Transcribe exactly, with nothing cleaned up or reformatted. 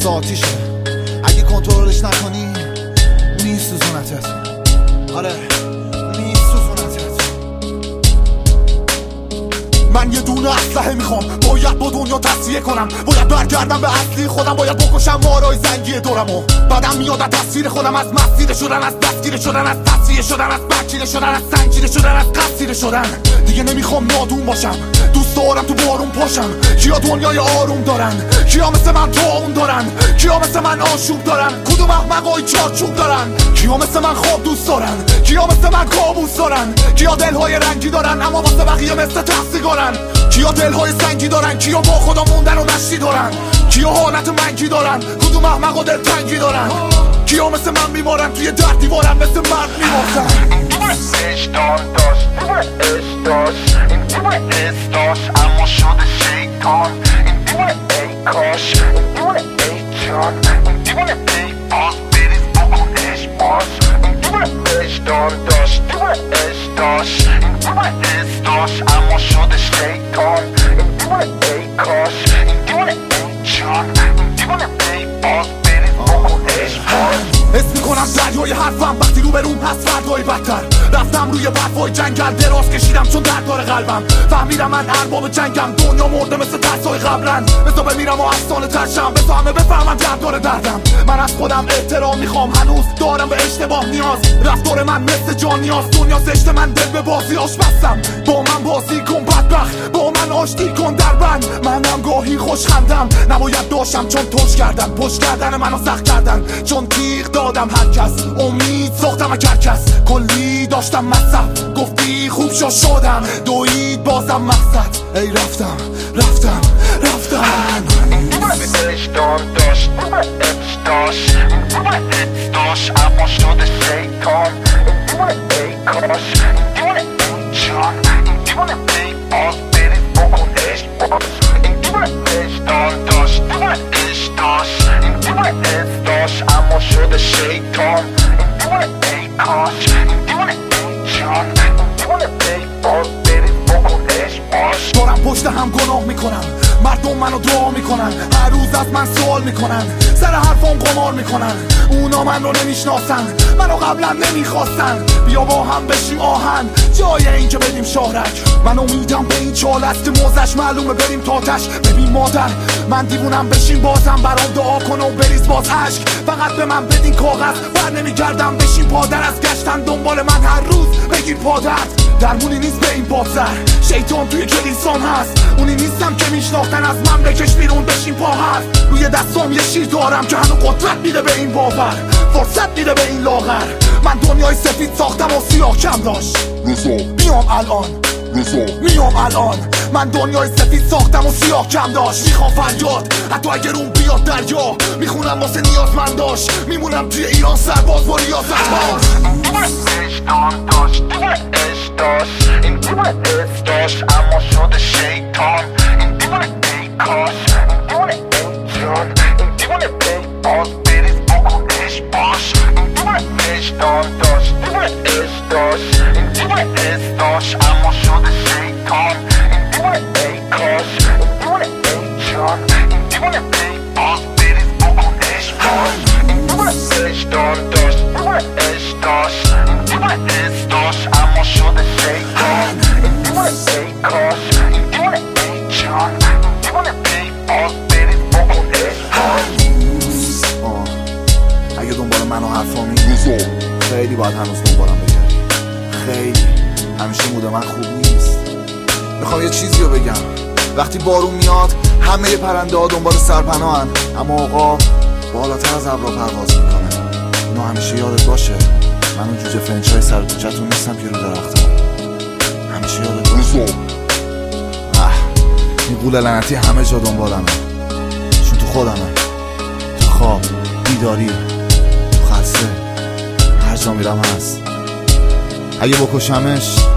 مثل آتیشه، اگه کنترلش نکنی میسوزونتت. آره میسوزونتت. من یه دونه اسلحه میخوام، باید با دنیا تصفیه کنم، باید برگردم به اصلی خودم، باید بکشم مارای زنگی دورمو. بعدم میاد از تصویر خودم، از مسیر شدن، از دستگیر شدن، از تصفیه شدن، از برچیده شدن، از سنگیده شدن، از قصیده شدن. دیگه نمیخوام نادون باشم، دوست دارم تو بارون پاشم. کیا دنیای آروم دارن؟ کیا مثل من طاعون دارن؟ کیا مثل من آشوب دارن؟ کدوم احمقای چارچوب دارن؟ کیا مثل من خواب دوست دارن؟ کیا مثل من کابوس دارن؟ کیا دلهای رنگی دارن اما واسه بقیه مثل تحصیگارن؟ کیا دلهای سنگی دارن؟ کیا با خدا موندن و نشتی دارن؟ کیا حالت منگی دارن؟ کدوم احمقا دل تنگی دارن؟ کیا مثل من بیمارن توی در دیوارن مثل مرد میمارن؟ عشقان داشت عشق داشت این دیوونه استاش اما شده شیطان. این دیوونه ای کاش، این دیوونه ای جان، این دیوونه ای باز بریز بکن عشق باز. این دیوونه عشقان داشت دیوونه عشق داشت این دیوونه استاش اما شده شیطان. این دیوونه ای کاش، این دیوونه ای جان، این دیوونه ای باز بریز بکن عشق باز. حس میکنم دریای حرفم وقتی رو بروم هست فردای بدتر. رفتم روی برفای جنگل دراز کشیدم چون درد داره قلبم. فهمیدم من ارباب جنگم، دنیا مرده مثل ترسای قبلن. بسا بمیرم و افسانه ترشم، بسا همه بفهمن درد داره دردم. من از خودم احترام میخوام، هنوز دارم به اشتباه نیاز. رفتار من مثل جان نیاز، دنیا زشت من دل به بازی آش بستم. با من بازی کن بدبخت، با من آشتی کن در بند. منم گاهی خوش خندم، نباید داشتم چون توش کردن. پشت کردن منو سخت کردن چون تیغ دادم هر کس. امید ساختم از هر کس، کلی داشتم مصرف. گفتی خوب شو شدم، دوید بازم مقصد. ای رفتم رفتم رفتم. این دیوونه عشقان داشت عشق داشت این دیوونه عشق داشت اما شده شیطان. این دیوونه ای کاش، این دیوونه ای جان، این دیوونه ای باز بریز بکن عشق باز. این دیوونه عشقان داشت دیوونه عشق داشت این دیوونه عشق داشت اما شده شیطان. این دیوونه ای کاش، این دیوونه ای جان، این دیوونه ای باز بریز بکن عشق باز. دارم پشت هم گناه میکنم، مردم منو دعا میکنن، هر روز از من سوال میکنن، سر حرفام قمار میکنن. اونا من رو نمیشناسن، منو قبلا نمیخواستن. بیا با هم بشیم آهن جای این که بدیم شهرک. من امیدم به این چال است که موزش معلومه بریم تاتش. ببین مادر من دیوونم، بشین بازم برام دعا کن و بریز باز عشق. فقط به من بدین کاغذ، بر نمیگردم بشین پادر. از گشتن دنبال من هر روز بگیر پادر. درمونی نیست به این پادر، شیطان توی کلیسام هست. اونی نیستم که میشناختن، از من بکش بیرون بشین پا هست. روی دستام یه شیر دارم که هنو قدرت میده به این باور، فرصت میده به این لاغر. من دنیای سفید ساختم و سیاه کم داشت. میام الان میام الان من دنیای سفید ساختم و سیاه کم داشت. میخوام فریاد حتی اگر اون بیاد دریا، میخونم واسه نیازمند داشت. میمونم توی ایران سرباز با ریاضت باز. عشقان داشت دیوونه عشق داشت این دیوونه عشق داشت اما شده شیطان. این دیوونه ای کاش، این دیوونه ای جان، این دیوونه ای باز بریز بکن عشق باش. این دیوونه عشقان داشت دیوونه عشق داشت این دیوونه عشق داشت اما شده شیطان. این دیوونه ای کاش، این دیوونه ای جان، این دیوونه ای باز بریز بکن عشق باش. این دیوونه عشقان داشت دیوونه عشق داشت این دیوونه عشق داشت اما شده شیطان. این دیوونه ای کاش، این دیوونه ای جان، این دیوونه ای باز بریز بکن عشق باش. اگه دنبال من و حرفامی خیلی باید هنوز دنبالم بگردی. خیلی همیشه موده من خوب نیست. میخوام یه چیزی رو بگم، وقتی بارون میاد همه پرنده ها دنبال سرپناهن، اما آقا بالاتر از ابرا پرواز میکنه. اینو همیشه یادت باشه. من اون جوجه فرنچای سر کوچه‌تون نیستم که رو درختم. همیشه یادت باشه. اه این قول لعنتی همه جا دنبالمه، چون تو خودمه، تو خواب، بیداری، تو خسته، هر جا میرم هست. اگه بکشمش